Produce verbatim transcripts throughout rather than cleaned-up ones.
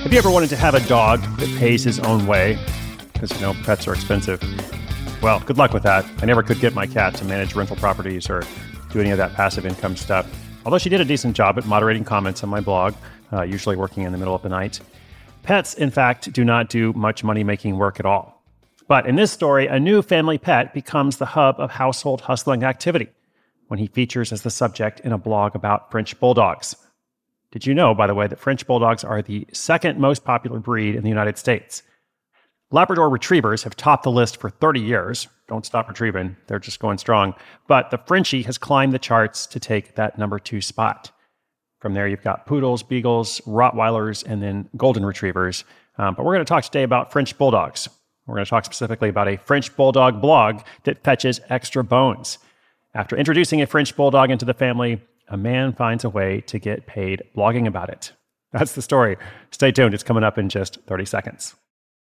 Have you ever wanted to have a dog that pays his own way? Because, you know, pets are expensive. Well, good luck with that. I never could get my cat to manage rental properties or do any of that passive income stuff. Although she did a decent job at moderating comments on my blog, uh, usually working in the middle of the night. Pets, in fact, do not do much money-making work at all. But in this story, a new family pet becomes the hub of household hustling activity when he features as the subject in a blog about French bulldogs. Did you know, by the way, that French bulldogs are the second most popular breed in the United States? Labrador retrievers have topped the list for thirty years. Don't stop retrieving. They're just going strong. But the Frenchie has climbed the charts to take that number two spot. From there, you've got poodles, beagles, Rottweilers, and then golden retrievers. Um, but we're going to talk today about French bulldogs. We're going to talk specifically about a French bulldog blog that fetches extra bones. After introducing a French bulldog into the family, a man finds a way to get paid blogging about it. That's the story. Stay tuned. It's coming up in just thirty seconds.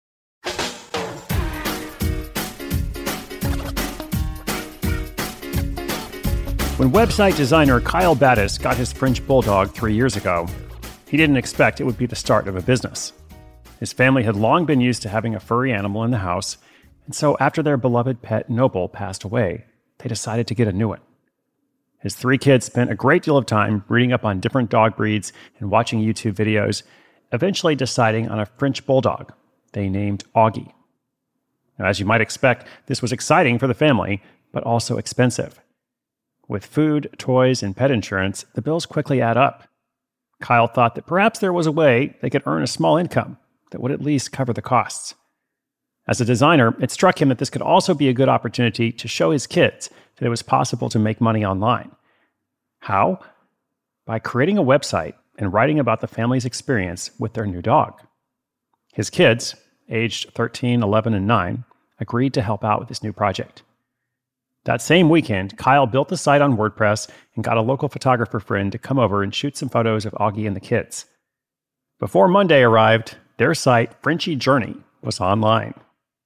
When website designer Kyle Battis got his French bulldog three years ago, he didn't expect it would be the start of a business. His family had long been used to having a furry animal in the house, and so after their beloved pet Noble passed away, they decided to get a new one. His three kids spent a great deal of time reading up on different dog breeds and watching YouTube videos, eventually deciding on a French bulldog they named Augie. Now, as you might expect, this was exciting for the family, but also expensive. With food, toys, and pet insurance, the bills quickly add up. Kyle thought that perhaps there was a way they could earn a small income that would at least cover the costs. As a designer, it struck him that this could also be a good opportunity to show his kids that it was possible to make money online. How? By creating a website and writing about the family's experience with their new dog. His kids, aged thirteen, eleven, and nine, agreed to help out with this new project. That same weekend, Kyle built the site on WordPress and got a local photographer friend to come over and shoot some photos of Augie and the kids. Before Monday arrived, their site, Frenchie Journey, was online.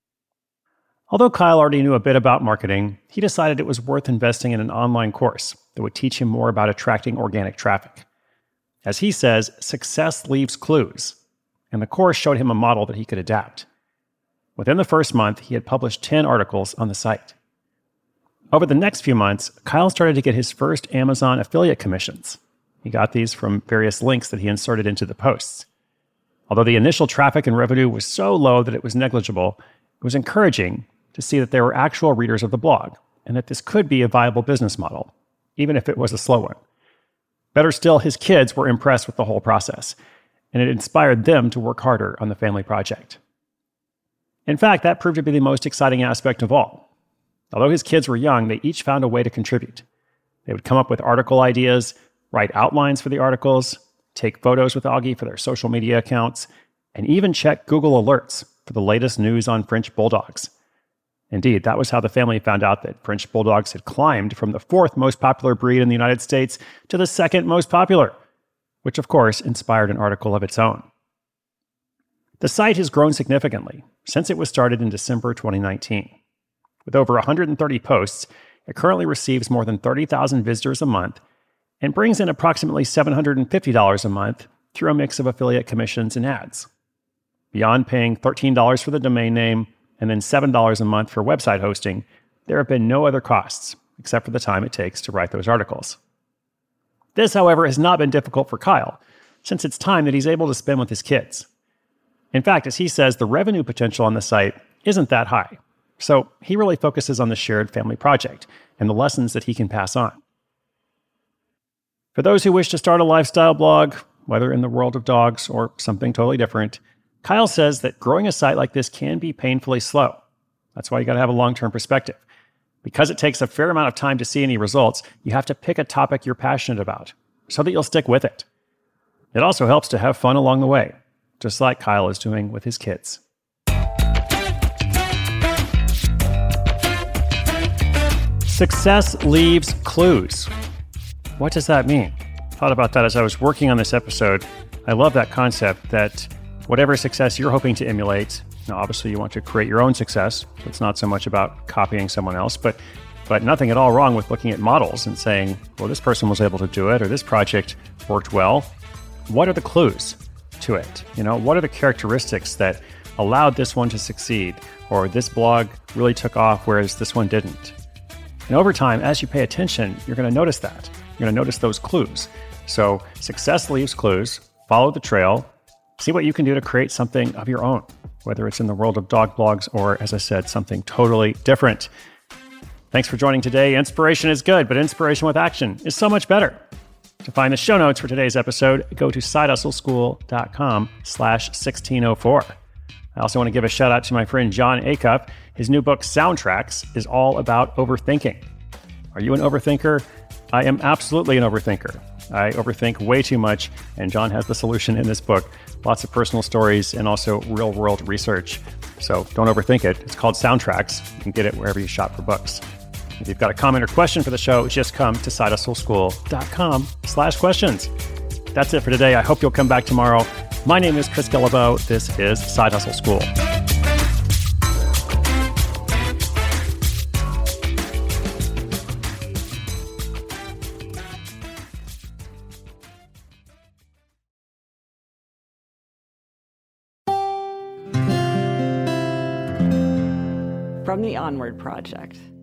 Although Kyle already knew a bit about marketing, he decided it was worth investing in an online course that would teach him more about attracting organic traffic. As he says, success leaves clues, and the course showed him a model that he could adapt. Within the first month, he had published ten articles on the site. Over the next few months, Kyle started to get his first Amazon affiliate commissions. He got these from various links that he inserted into the posts. Although the initial traffic and revenue was so low that it was negligible, it was encouraging to see that there were actual readers of the blog and that this could be a viable business model, even if it was a slow one. Better still, his kids were impressed with the whole process, and it inspired them to work harder on the family project. In fact, that proved to be the most exciting aspect of all. Although his kids were young, they each found a way to contribute. They would come up with article ideas, write outlines for the articles, take photos with Augie for their social media accounts, and even check Google Alerts for the latest news on French bulldogs. Indeed, that was how the family found out that French bulldogs had climbed from the fourth most popular breed in the United States to the second most popular, which of course inspired an article of its own. The site has grown significantly since it was started in December twenty nineteen. With over one hundred thirty posts, it currently receives more than thirty thousand visitors a month and brings in approximately seven hundred fifty dollars a month through a mix of affiliate commissions and ads. Beyond paying thirteen dollars for the domain name and then seven dollars a month for website hosting, there have been no other costs except for the time it takes to write those articles. This, however, has not been difficult for Kyle, since it's time that he's able to spend with his kids. In fact, as he says, the revenue potential on the site isn't that high, so he really focuses on the shared family project and the lessons that he can pass on. For those who wish to start a lifestyle blog, whether in the world of dogs or something totally different, Kyle says that growing a site like this can be painfully slow. That's why you got to have a long-term perspective. Because it takes a fair amount of time to see any results, you have to pick a topic you're passionate about so that you'll stick with it. It also helps to have fun along the way, just like Kyle is doing with his kids. Success leaves clues. What does that mean? I thought about that as I was working on this episode. I love that concept that whatever success you're hoping to emulate, now obviously you want to create your own success. So it's not so much about copying someone else, but but nothing at all wrong with looking at models and saying, well, this person was able to do it, or this project worked well. What are the clues to it. You know, what are the characteristics that allowed this one to succeed? Or this blog really took off, whereas this one didn't. And over time, as you pay attention, you're going to notice that. You're going to notice those clues. So success leaves clues. Follow the trail. See what you can do to create something of your own, whether it's in the world of dog blogs or, as I said, something totally different. Thanks for joining today. Inspiration is good, but inspiration with action is so much better. To find the show notes for today's episode, go to sidehustleschool.com slash 1604. I also want to give a shout out to my friend Jon Acuff. His new book, Soundtracks, is all about overthinking. Are you an overthinker? I am absolutely an overthinker. I overthink way too much, and Jon has the solution in this book. Lots of personal stories and also real-world research. So don't overthink it. It's called Soundtracks. You can get it wherever you shop for books. If you've got a comment or question for the show, just come to sidehustleschool.com slash questions. That's it for today. I hope you'll come back tomorrow. My name is Chris Guillebeau. This is Side Hustle School. From the Onward Project.